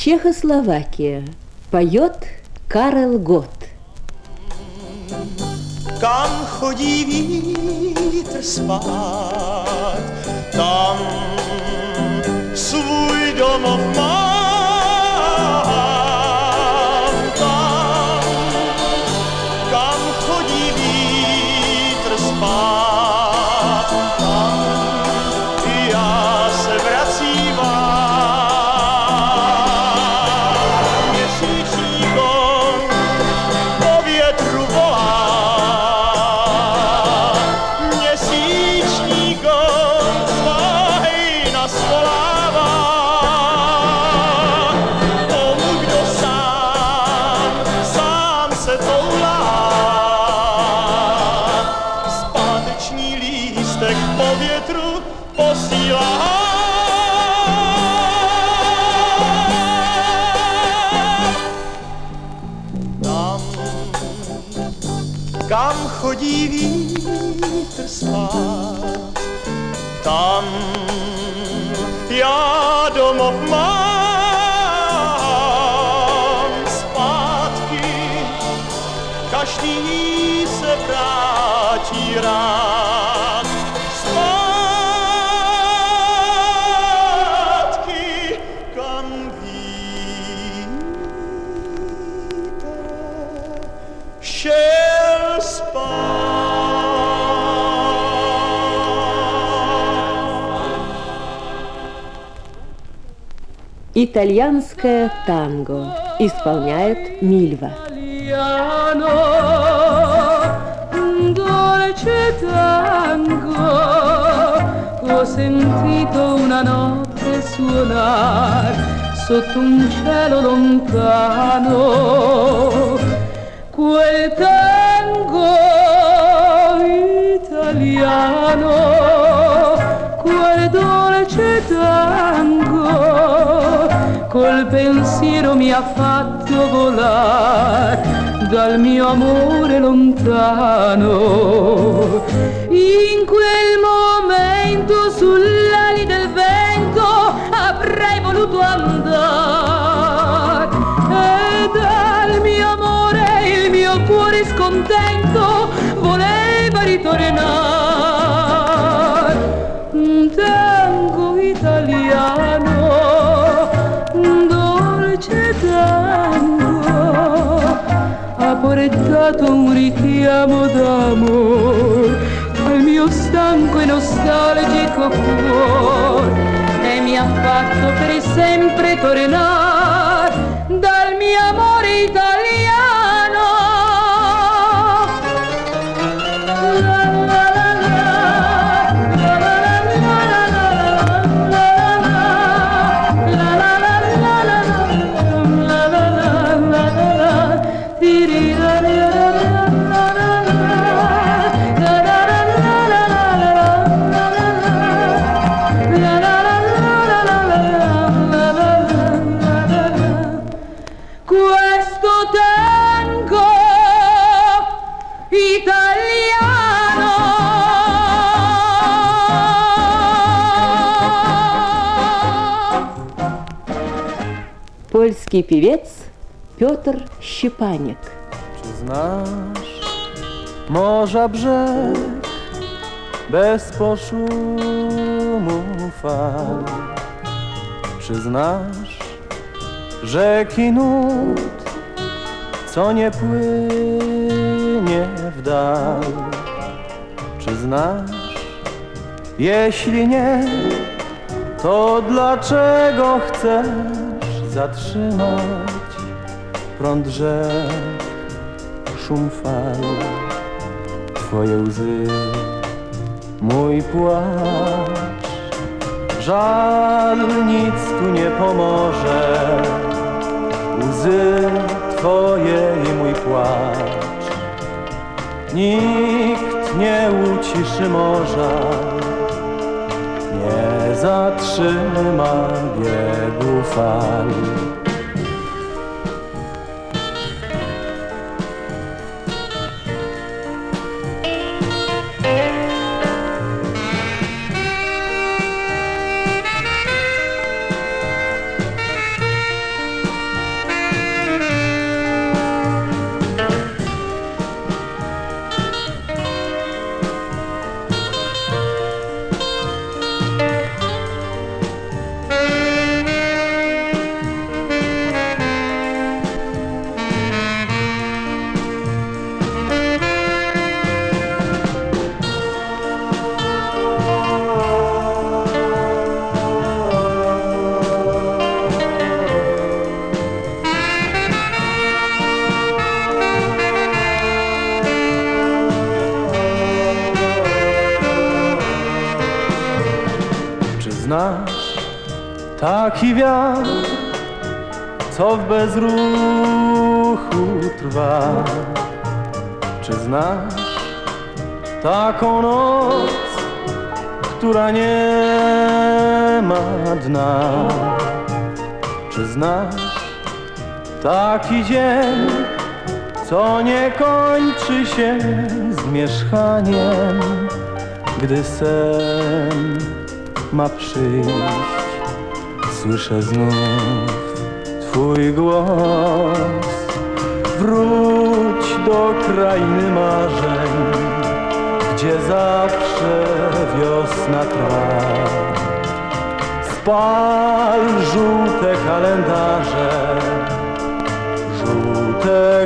Чехословакия. Поет Карел Гот. Kam chodí vítr spát, tam svůj domov mám. Tam, kam chodí vítr spát, tam i já se vracívám. Měsíční gong po větru volá, po větru posílá. Tam, kam chodí vítr spát, tam já domov mám. Zpátky každý se vrátí rád. Zpátky, kam vítr šel spát. Итальянское танго. Исполняет Мильва. Dolce tango, ho sentito una notte suonar sotto un cielo lontano, quel tango italiano, quel dolce tango, col pensiero mi ha fatto volare dal mio amore lontano. In quel momento sull'ali del vento avrei voluto andare e dal mio amore il mio cuore scontento voleva ritornare. Un tango italiano, un dolce tango, ha portato un richiamo d'amor al mio stanco e nostalgico cuore e mi ha fatto per sempre tornare dal mio amore italiano. La, la, la, Польский певец Piotr Szczepanik. Czy znasz morza brzeg bez poszumu fal? Czy znasz rzeki nut, co nie płynie w dal? Czy znasz? Jeśli nie, to dlaczego chcesz zatrzymać prąd rzek, szum fal, twoje łzy, mój płacz? Żal nic tu nie pomoże, łzy twoje i mój płacz. Nikt nie uciszy morza, nie zatrzyma biegu fal. taki wiatr, co w bezruchu trwa. Czy znasz taką noc, która nie ma dna? Czy znasz taki dzień, co nie kończy się zmierzchaniem, gdy sen ma przyjść? Słyszę znów Twój głos. Wróć do krainy marzeń, gdzie zawsze wiosna trwa. Spal żółte kalendarze, żółte